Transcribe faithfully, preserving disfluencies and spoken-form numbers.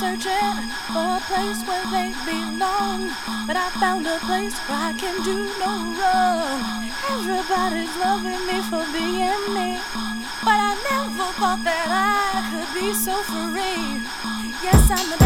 searching for a place where they belong, but I found a place where I can do no wrong. Everybody's loving me for being me, but I never thought that I could be so free. Yes, I'm the